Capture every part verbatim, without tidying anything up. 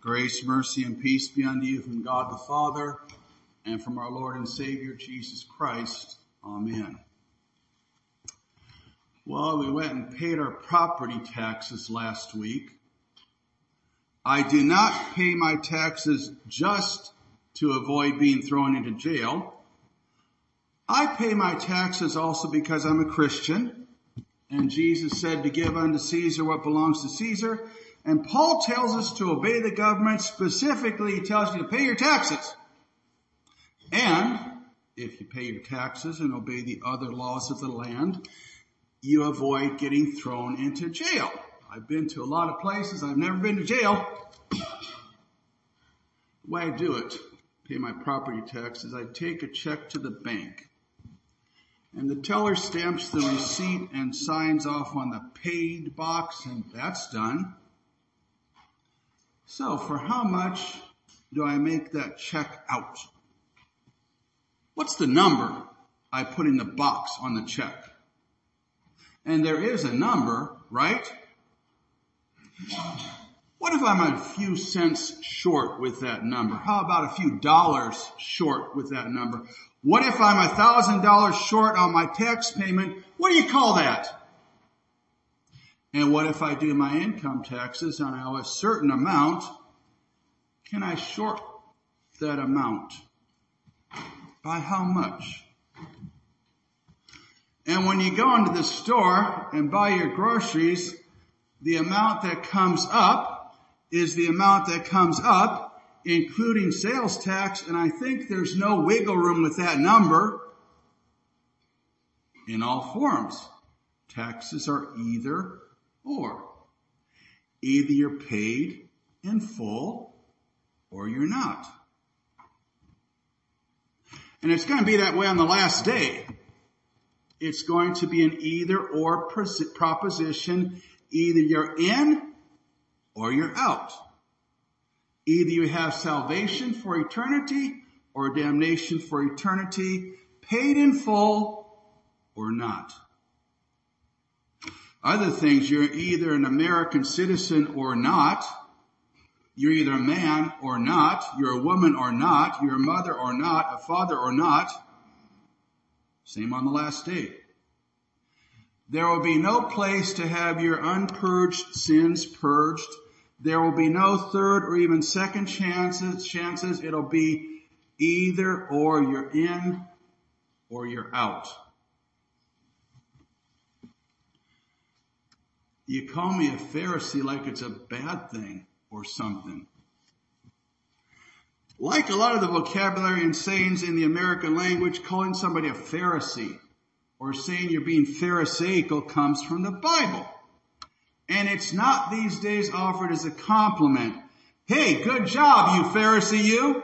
Grace, mercy, and peace be unto you from God the Father and from our Lord and Savior Jesus Christ. Amen. Well, we went and paid our property taxes last week. I do not pay my taxes just to avoid being thrown into jail. I pay my taxes also because I'm a Christian, and Jesus said to give unto Caesar what belongs to Caesar. And Paul tells us to obey the government. Specifically, he tells you to pay your taxes. And if you pay your taxes and obey the other laws of the land, you avoid getting thrown into jail. I've been to a lot of places. I've never been to jail. The way I do it, pay my property taxes, I take a check to the bank. And the teller stamps the receipt and signs off on the paid box, and that's done. So for how much do I make that check out? What's the number I put in the box on the check? And there is a number, right? What if I'm a few cents short with that number? How about a few dollars short with that number? What if I'm a thousand dollars short on my tax payment? What do you call that? And what if I do my income taxes and I owe a certain amount? Can I short that amount? By how much? And when you go into the store and buy your groceries, the amount that comes up is the amount that comes up, including sales tax, and I think there's no wiggle room with that number in all forms. Taxes are either or. Either you're paid in full or you're not. And it's going to be that way on the last day. It's going to be an either or proposition. Either you're in or you're out. Either you have salvation for eternity or damnation for eternity, paid in full or not. Other things, you're either an American citizen or not. You're either a man or not. You're a woman or not. You're a mother or not. A father or not. Same on the last day. There will be no place to have your unpurged sins purged. There will be no third or even second chances. chances. It'll be either or you're in or you're out. You call me a Pharisee like it's a bad thing or something. Like a lot of the vocabulary and sayings in the American language, calling somebody a Pharisee or saying you're being Pharisaical comes from the Bible. And it's not these days offered as a compliment. Hey, good job, you Pharisee, you.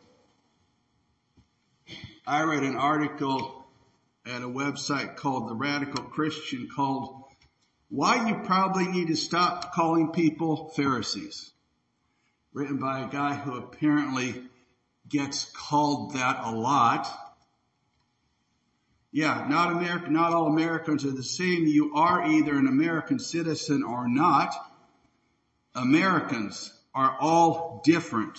I read an article at a website called The Radical Christian called Why You Probably Need to Stop Calling People Pharisees. Written by a guy who apparently gets called that a lot. Yeah, not American, not all Americans are the same. You are either an American citizen or not. Americans are all different.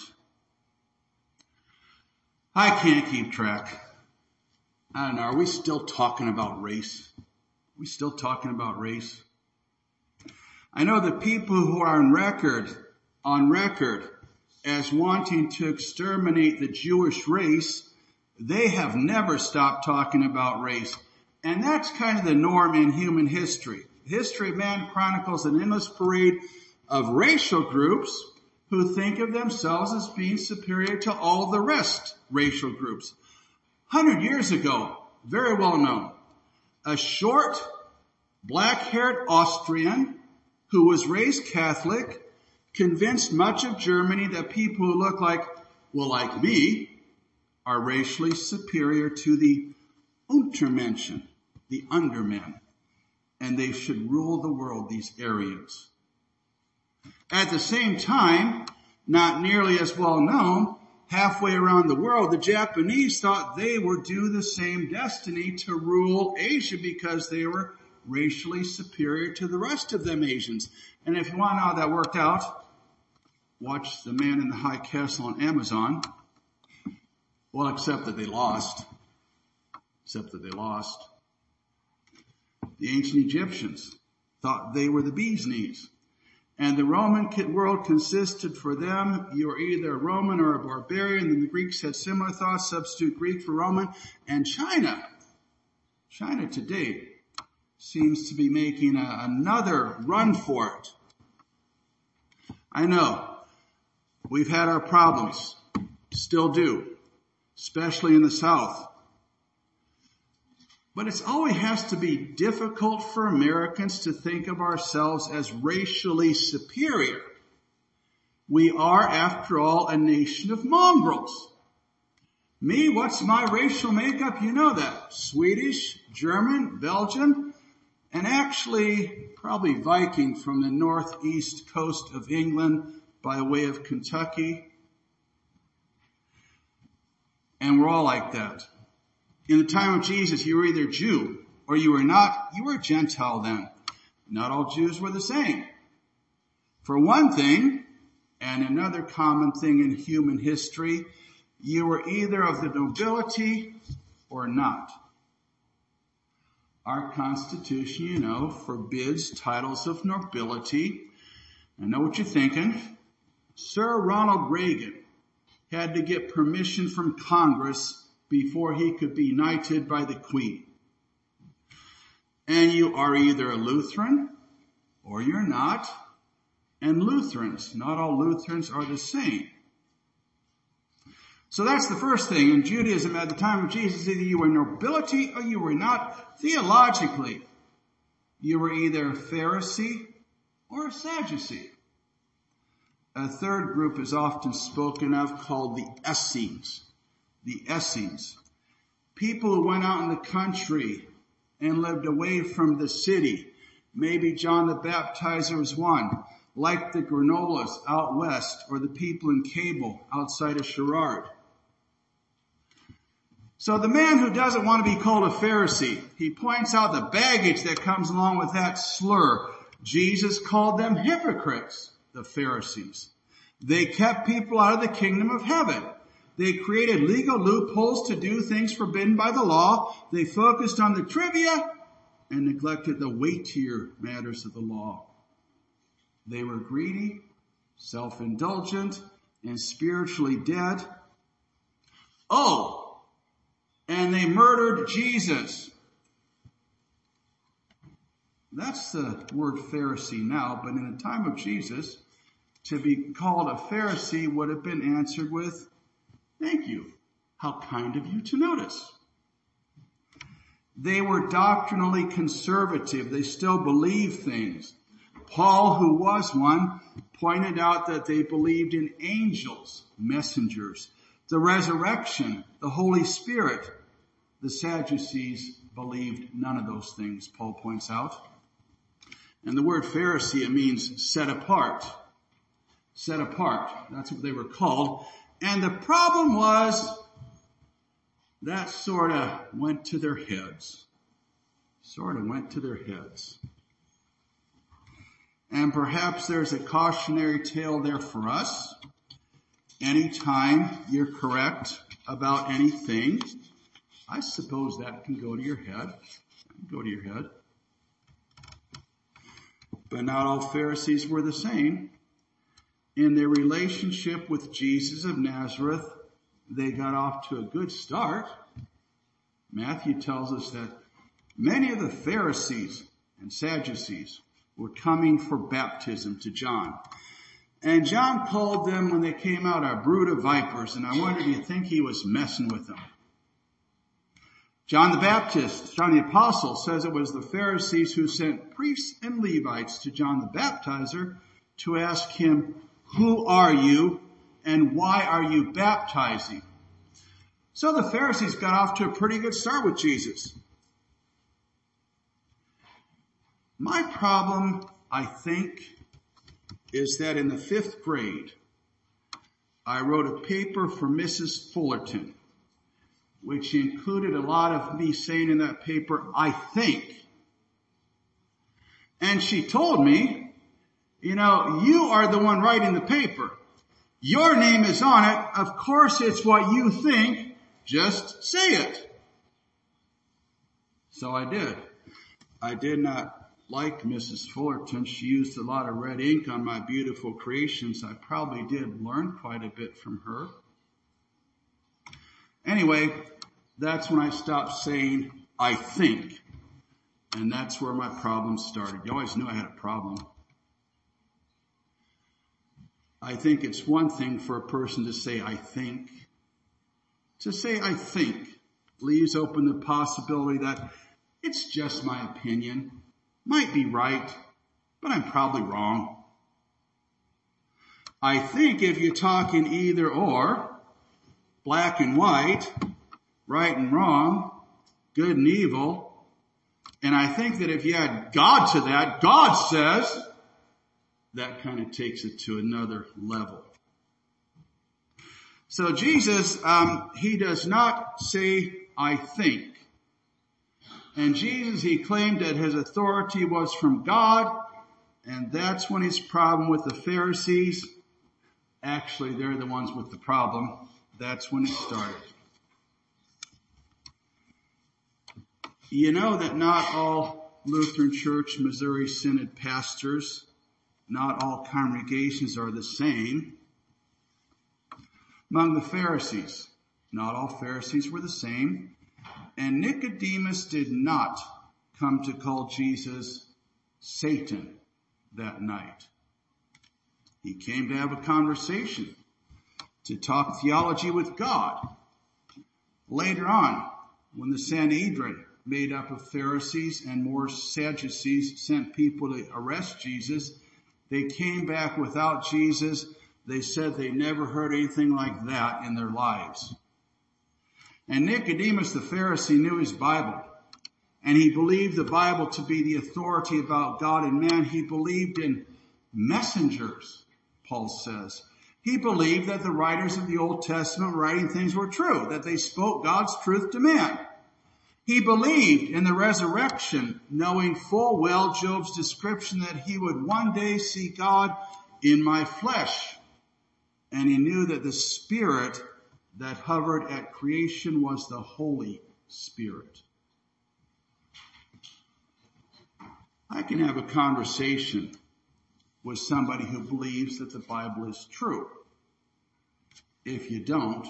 I can't keep track. I don't know. Are we still talking about race? Are we still talking about race? I know the people who are on record, on record as wanting to exterminate the Jewish race, they have never stopped talking about race. And that's kind of the norm in human history. History of man chronicles an endless parade of racial groups who think of themselves as being superior to all the rest racial groups. Hundred years ago, very well known, a short, black-haired Austrian who was raised Catholic convinced much of Germany that people who look like, well, like me, are racially superior to the Untermenschen, the undermen, and they should rule the world, these Aryans. At the same time, not nearly as well known, halfway around the world, the Japanese thought they were due the same destiny to rule Asia because they were racially superior to the rest of them Asians. And if you want to know how that worked out, watch The Man in the High Castle on Amazon. Well, except that they lost. Except that they lost. The ancient Egyptians thought they were the bee's knees. And the Roman world consisted for them, you were either a Roman or a barbarian. And the Greeks had similar thoughts, substitute Greek for Roman. And China, China today seems to be making a, another run for it. I know we've had our problems, still do, especially in the South. But it always has to be difficult for Americans to think of ourselves as racially superior. We are, after all, a nation of mongrels. Me, what's my racial makeup? You know that. Swedish, German, Belgian, and actually probably Viking from the northeast coast of England by way of Kentucky. And we're all like that. In the time of Jesus, you were either Jew or you were not. You were Gentile then. Not all Jews were the same. For one thing, and another common thing in human history, you were either of the nobility or not. Our Constitution, you know, forbids titles of nobility. I know what you're thinking. Sir Ronald Reagan had to get permission from Congress before he could be knighted by the Queen. And you are either a Lutheran or you're not. And Lutherans, not all Lutherans are the same. So that's the first thing. In Judaism at the time of Jesus, either you were nobility or you were not. Theologically, you were either a Pharisee or a Sadducee. A third group is often spoken of called the Essenes. The Essenes. People who went out in the country and lived away from the city. Maybe John the Baptizer was one. Like the Granolas out west or the people in Cable outside of Sherrard. So the man who doesn't want to be called a Pharisee, he points out the baggage that comes along with that slur. Jesus called them hypocrites, the Pharisees. They kept people out of the kingdom of heaven. They created legal loopholes to do things forbidden by the law. They focused on the trivia and neglected the weightier matters of the law. They were greedy, self-indulgent, and spiritually dead. Oh, and they murdered Jesus. That's the word Pharisee now, but in the time of Jesus, to be called a Pharisee would have been answered with, "Thank you. How kind of you to notice." They were doctrinally conservative. They still believed things. Paul, who was one, pointed out that they believed in angels, messengers, the resurrection, the Holy Spirit. The Sadducees believed none of those things, Paul points out. And the word Pharisee, it means set apart. Set apart. That's what they were called. And the problem was that sort of went to their heads. Sort of went to their heads. And perhaps there's a cautionary tale there for us. Anytime you're correct about anything, I suppose that can go to your head. Go to your head. But not all Pharisees were the same. In their relationship with Jesus of Nazareth, they got off to a good start. Matthew tells us that many of the Pharisees and Sadducees were coming for baptism to John. And John called them, when they came out, a brood of vipers. And I wonder, do you think he was messing with them? John the Baptist, John the Apostle, says it was the Pharisees who sent priests and Levites to John the Baptizer to ask him, "Who are you and why are you baptizing?" So the Pharisees got off to a pretty good start with Jesus. My problem, I think, is that in the fifth grade, I wrote a paper for Missus Fullerton, which included a lot of me saying in that paper, "I think." And she told me, "You know, you are the one writing the paper. Your name is on it. Of course it's what you think. Just say it. So I did. I did not like Missus Fullerton. She used a lot of red ink on my beautiful creations. I probably did learn quite a bit from her. Anyway, that's when I stopped saying, I think. And that's where my problem started. You always knew I had a problem. I think it's one thing for a person to say, I think. To say, I think, leaves open the possibility that it's just my opinion. Might be right, but I'm probably wrong. I think if you talk in either or, black and white, right and wrong, good and evil, and I think that if you add God to that, God says, that kind of takes it to another level. So Jesus, um, he does not say, I think. And Jesus, he claimed that his authority was from God, and that's when his problem with the Pharisees, actually they're the ones with the problem, that's when it started. You know that not all Lutheran Church Missouri Synod pastors, not all congregations are the same. Among the Pharisees, not all Pharisees were the same. And Nicodemus did not come to call Jesus Satan that night. He came to have a conversation, to talk theology with God. Later on, when the Sanhedrin, made up of Pharisees and more Sadducees, sent people to arrest Jesus, they came back without Jesus. They said they never heard anything like that in their lives. And Nicodemus the Pharisee knew his Bible, and he believed the Bible to be the authority about God and man. He believed in messengers, Paul says. He believed that the writers of the Old Testament writing things were true, that they spoke God's truth to man. He believed in the resurrection, knowing full well Job's description that he would one day see God in my flesh. And he knew that the Spirit that hovered at creation was the Holy Spirit. I can have a conversation with somebody who believes that the Bible is true. If you don't,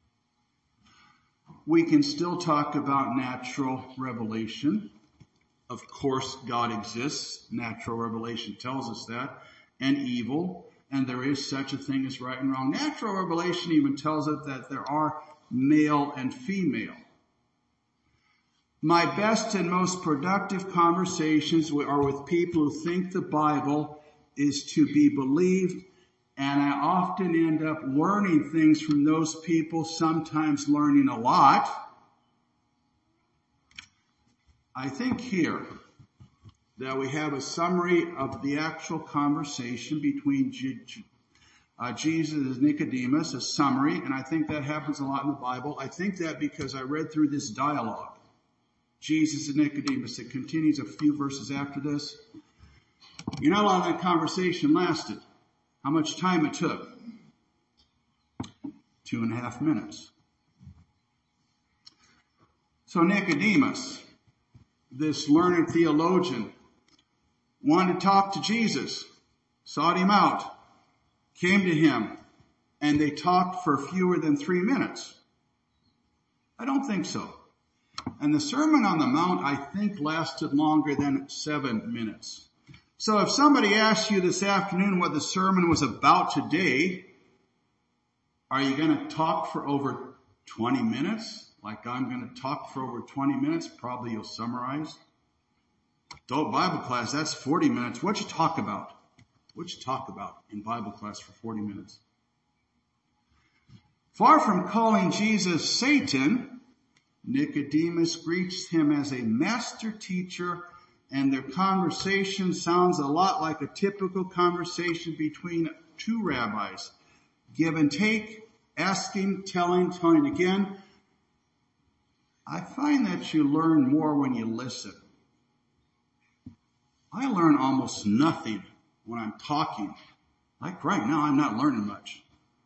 we can still talk about natural revelation. Of course, God exists. Natural revelation tells us that. And evil. And there is such a thing as right and wrong. Natural revelation even tells us that there are male and female. My best and most productive conversations are with people who think the Bible is to be believed, and I often end up learning things from those people, sometimes learning a lot. I think here that we have a summary of the actual conversation between uh, Jesus and Nicodemus, a summary, and I think that happens a lot in the Bible. I think that because I read through this dialogue, Jesus and Nicodemus. It continues a few verses after this. You know how long that conversation lasted? How much time it took? Two and a half minutes. So Nicodemus, this learned theologian, wanted to talk to Jesus, sought him out, came to him, and they talked for fewer than three minutes. I don't think so. And the Sermon on the Mount, I think, lasted longer than seven minutes. So if somebody asks you this afternoon what the sermon was about today, are you going to talk for over twenty minutes? Like I'm going to talk for over twenty minutes? Probably you'll summarize. Adult Bible class, that's forty minutes. What'd you talk about? What'd you talk about in Bible class for forty minutes? Far from calling Jesus Satan, Nicodemus greets him as a master teacher, and their conversation sounds a lot like a typical conversation between two rabbis. Give and take, asking, telling, telling again. I find that you learn more when you listen. I learn almost nothing when I'm talking. Like right now, I'm not learning much.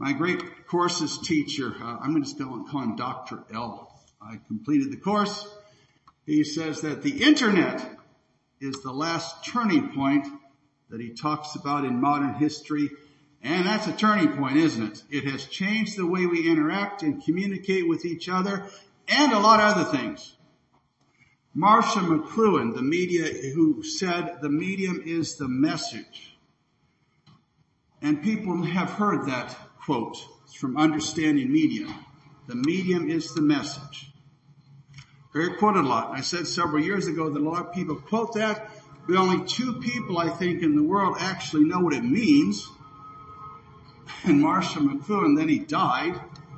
My great courses teacher, uh, I'm just going to call him Doctor L. I completed the course. He says that the internet is the last turning point that he talks about in modern history. And that's a turning point, isn't it? It has changed the way we interact and communicate with each other and a lot of other things. Marcia McLuhan, the media, who said the medium is the message. And people have heard that quote. It's from Understanding Media. The medium is the message. Very quoted a lot. I said several years ago that a lot of people quote that, but only two people, I think, in the world actually know what it means. And Marcia McLuhan, then he died.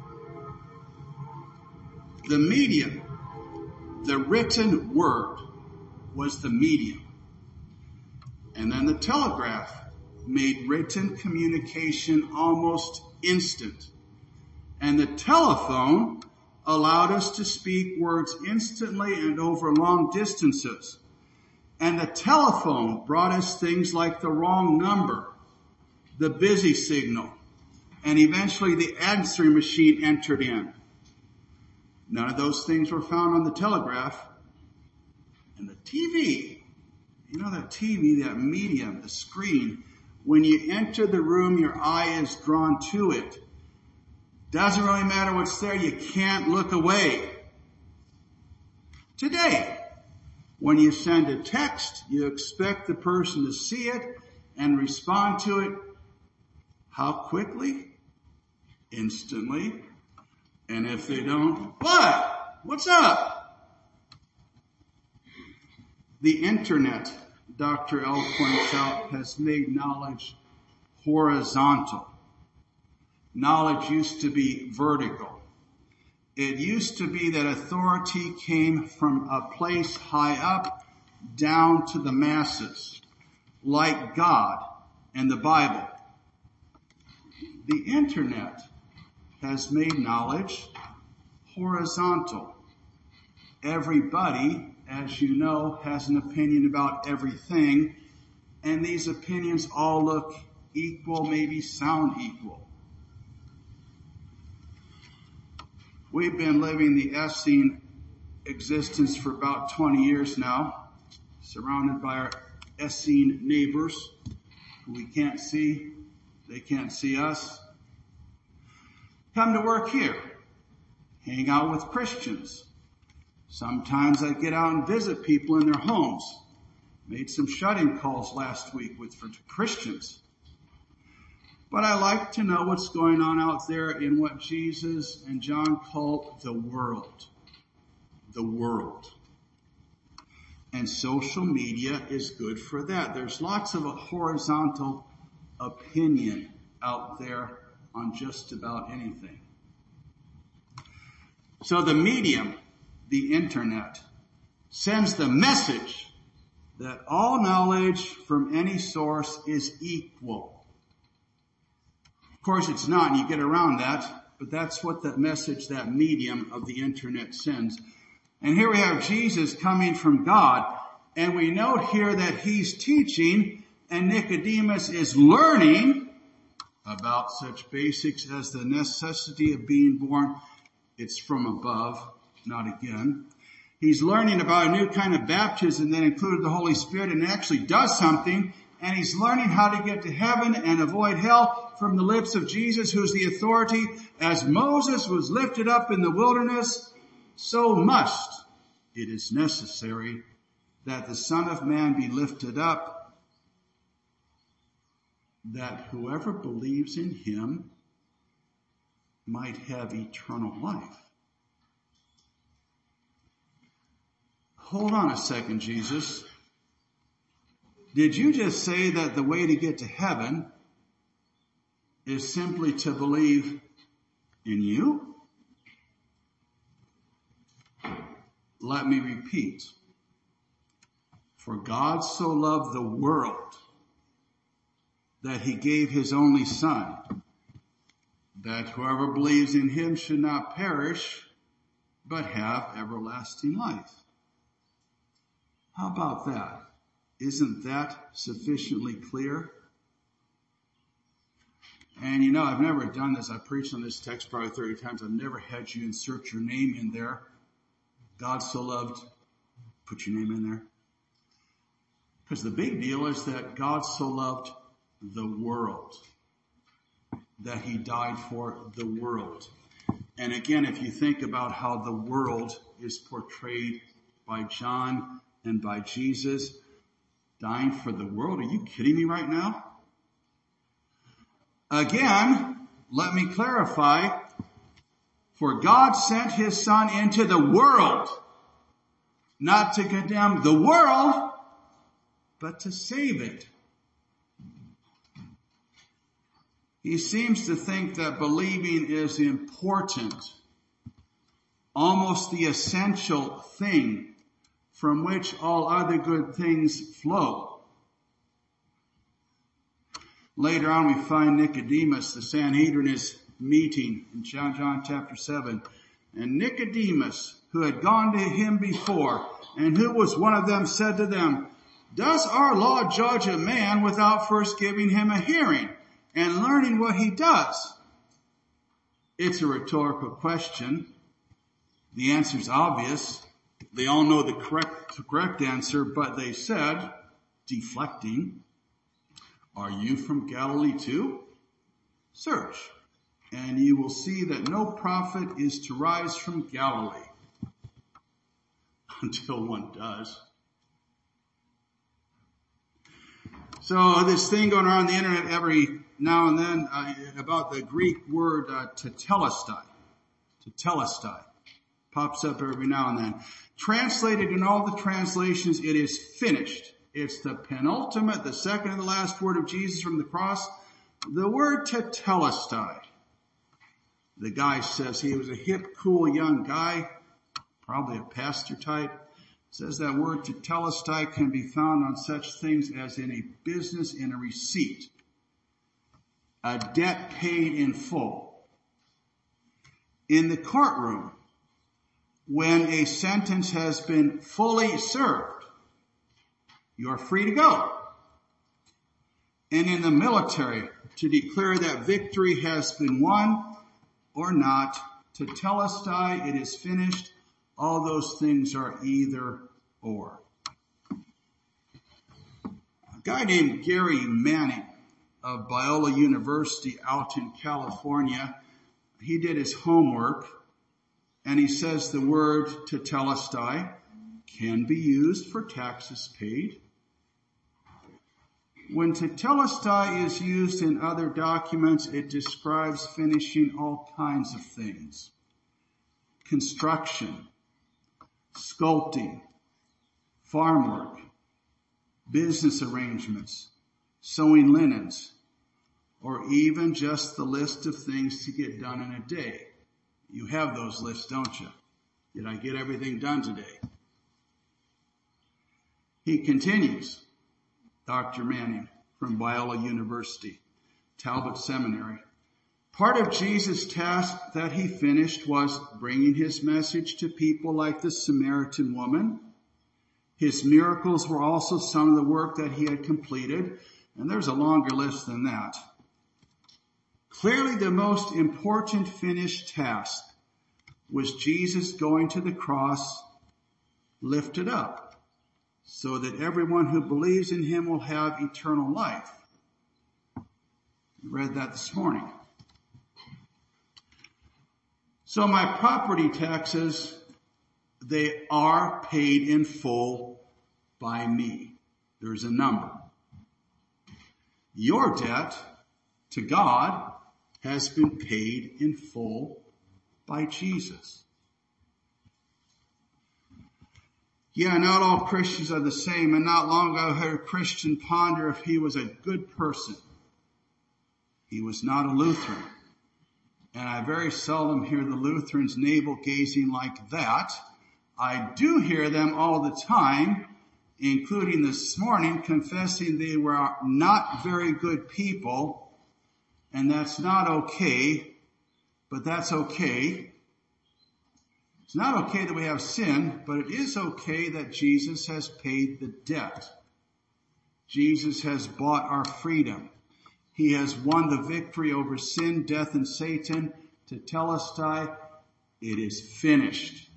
The medium, the written word, was the medium. And then the telegraph made written communication almost instant. And the telephone allowed us to speak words instantly and over long distances. And the telephone brought us things like the wrong number, the busy signal, and eventually the answering machine entered in. None of those things were found on the telegraph. And the T V, you know, that T V, that medium, the screen, when you enter the room, your eye is drawn to it. Doesn't really matter what's there, you can't look away. Today, when you send a text, you expect the person to see it and respond to it. How quickly? Instantly. And if they don't, what? What's up? The internet, Doctor L points out, has made knowledge horizontal. Knowledge used to be vertical. It used to be that authority came from a place high up down to the masses, like God and the Bible. The internet has made knowledge horizontal. Everybody, as you know, has an opinion about everything, and these opinions all look equal, maybe sound equal. We've been living the Essene existence for about twenty years now, surrounded by our Essene neighbors who we can't see. They can't see us. Come to work here. Hang out with Christians. Sometimes I get out and visit people in their homes. Made some shut-in calls last week with for Christians. But I like to know what's going on out there in what Jesus and John call the world. The world. And social media is good for that. There's lots of a horizontal opinion out there on just about anything. So the medium, the internet, sends the message that all knowledge from any source is equal. Of course, it's not, and you get around that, but that's what that message, that medium of the internet sends. And here we have Jesus coming from God, and we note here that he's teaching, and Nicodemus is learning about such basics as the necessity of being born. It's from above, not again. He's learning about a new kind of baptism that included the Holy Spirit and actually does something. And he's learning how to get to heaven and avoid hell from the lips of Jesus, who's the authority. As Moses was lifted up in the wilderness, so must it is necessary that the Son of Man be lifted up, that whoever believes in him might have eternal life. Hold on a second, Jesus. Did you just say that the way to get to heaven is simply to believe in you? Let me repeat. For God so loved the world that he gave his only Son, that whoever believes in him should not perish, but have everlasting life. How about that? Isn't that sufficiently clear? And you know, I've never done this. I've preached on this text probably thirty times. I've never had you insert your name in there. God so loved, put your name in there. Because the big deal is that God so loved the world, that he died for the world. And again, if you think about how the world is portrayed by John and by Jesus, dying for the world, are you kidding me right now? Again, let me clarify. For God sent his Son into the world, not to condemn the world, but to save it. He seems to think that believing is important, almost the essential thing from which all other good things flow. Later on, we find Nicodemus. The Sanhedrin is meeting in John, John chapter seven. And Nicodemus, who had gone to him before, and who was one of them, said to them, "Does our law judge a man without first giving him a hearing and learning what he does?" It's a rhetorical question. The answer's obvious. They all know the correct, correct answer, but they said, deflecting, "Are you from Galilee too? Search, and you will see that no prophet is to rise from Galilee," until one does. So this thing going around the internet every now and then uh, about the Greek word uh, tetelestai. Tetelestai. Pops up every now and then. Translated in all the translations, it is finished. It's the penultimate, the second and the last word of Jesus from the cross. The word tetelestai. The guy says he was a hip, cool young guy, probably a pastor type. Says that word tetelestai can be found on such things as in a business in a receipt, a debt paid in full. In the courtroom, when a sentence has been fully served, you're free to go. And in the military, to declare that victory has been won or not, tetelestai, it is finished. All those things are either or. A guy named Gary Manning of Biola University out in California, he did his homework, and he says the word tetelestai can be used for taxes paid. When tetelestai is used in other documents, it describes finishing all kinds of things. Construction, sculpting, farm work, business arrangements, sewing linens, or even just the list of things to get done in a day. You have those lists, don't you? Did I get everything done today? He continues, Doctor Manning from Biola University, Talbot Seminary. Part of Jesus' task that he finished was bringing his message to people like the Samaritan woman. His miracles were also some of the work that he had completed, and there's a longer list than that. Clearly the most important finished task was Jesus going to the cross lifted up so that everyone who believes in him will have eternal life. We read that this morning. So my property taxes, they are paid in full by me. There's a number. Your debt to God has been paid in full by Jesus. Yeah, not all Christians are the same, and not long ago I heard a Christian ponder if he was a good person. He was not a Lutheran. And I very seldom hear the Lutherans navel-gazing like that. I do hear them all the time, including this morning, confessing they were not very good people. And that's not okay, but that's okay. It's not okay that we have sin, but it is okay that Jesus has paid the debt. Jesus has bought our freedom. He has won the victory over sin, death, and Satan. Tetelestai, it is finished.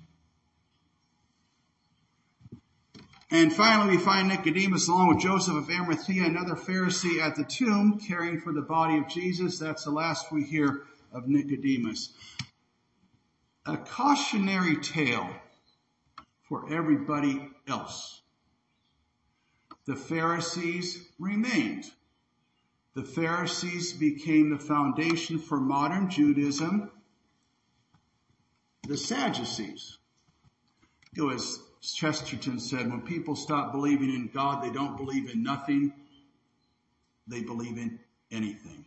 And finally, we find Nicodemus along with Joseph of Arimathea, another Pharisee, at the tomb caring for the body of Jesus. That's the last we hear of Nicodemus. A cautionary tale for everybody else. The Pharisees remained. The Pharisees became the foundation for modern Judaism. The Sadducees. You know, as Chesterton said, when people stop believing in God, they don't believe in nothing. They believe in anything.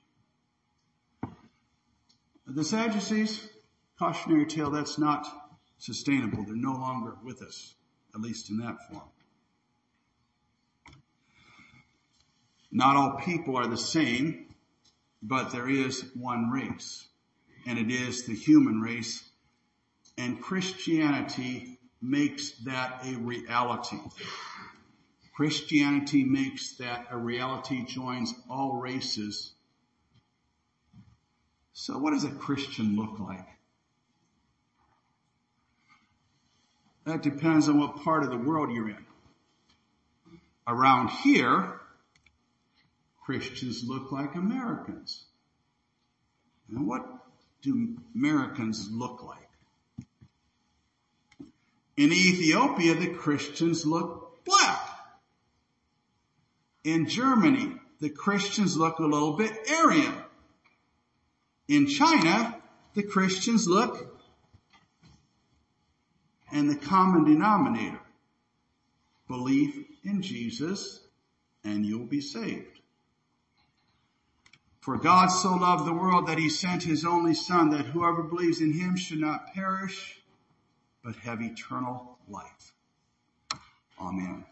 The Sadducees, cautionary tale, that's not sustainable. They're no longer with us, at least in that form. Not all people are the same, but there is one race, and it is the human race, and Christianity makes that a reality. Christianity makes that a reality, joins all races. So what does a Christian look like? That depends on what part of the world you're in. Around here, Christians look like Americans. And what do Americans look like? In Ethiopia, the Christians look black. In Germany, the Christians look a little bit Aryan. In China, the Christians look, and the common denominator, belief in Jesus, and you'll be saved. For God so loved the world that he sent his only Son, that whoever believes in him should not perish, but have eternal life. Amen.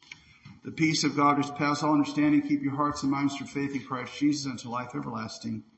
The peace of God which passes all understanding, keep your hearts and minds through faith in Christ Jesus unto life everlasting.